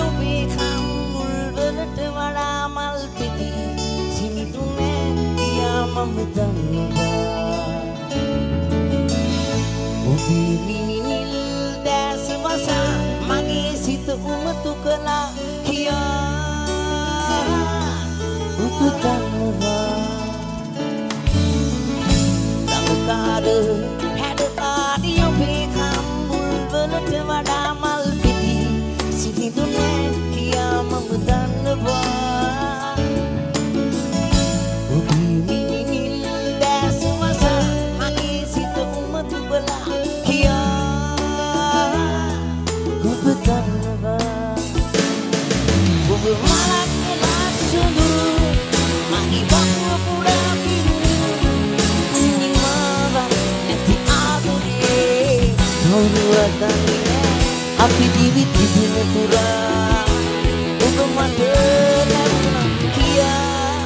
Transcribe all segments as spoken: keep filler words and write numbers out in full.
ඔබේ කම්මුල්වලට වඩා මල් පෙති සිනිඳු නෑ කියා මම දන්නවා. ඔබේ මිනිනිල් දැස වසා මගේ සිත උමතු කළා කියා ඔබ දන්නවා. ළඟකාර හැඩකාරී ඔබේ කම්මුල්වලට වඩා මල් පෙති සිනිඳු නෑ කියා මම දන්නවා. ඔබේ මිනිනිල් දැස වසා මගේ සිත උමතු කළා කියා ඔබ දන්නවා. ඔබ මලක් වෙලා සුඳුරු මගේ වකුව පුරා පිරුණු නිමාවක් නැති ආදරේ කවුරුවත් දන්නේ නෑ අපි දිවි තිබෙන පුරා ඔබ මට ලැබුණා කියා.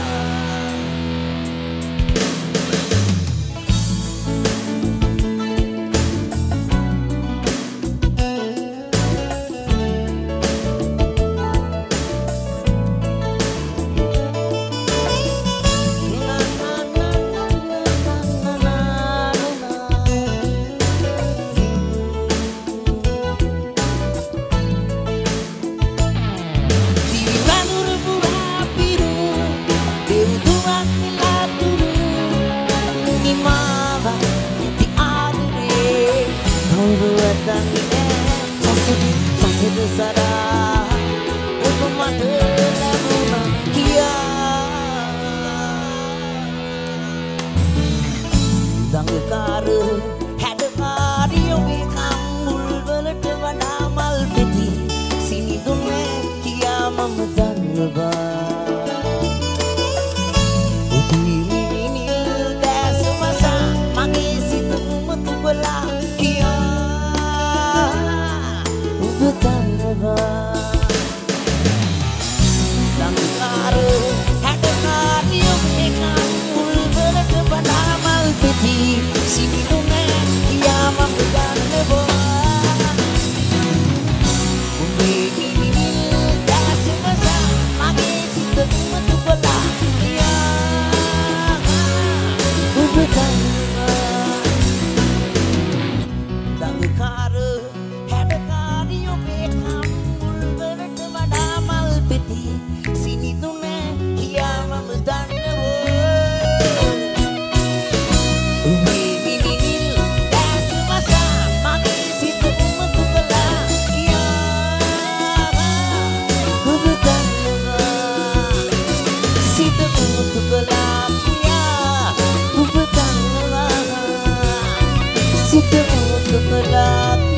දඟකාර හැඩකාරී ඔබේ කම්මුල්වලට වඩා මල් පෙති සිනිඳු නෑ කියා මම දන්නවා. ඔබේ මිනිනිල් දැස වසා මගේ සිත උමතු කළා කියා ඔබ දන්නවා. දඟකාර හැඩකාරී ඔබේ කම්මුල්වලට වඩා මල් පෙති සිනිඳු නෑ කියා මම දන්නවා. ඔබේ මිනිනිල් දැස වසා මගේ සිත උමතු කළා කියා ඔබ දන්නවා. දඟකාර හැඩකාරී ඔබේ කම්මුල්වලට වඩා මල් පෙති සිනිඳු නෑ කියා මම දන්නවා. ඔබේ මිනිනිල් දැස වසා මගේ සිත උමතු කළා කියා ඔබ දන්නවා. සිත උමතු කළා කියා ඔබ දන්නවා. සිත උමතු කළා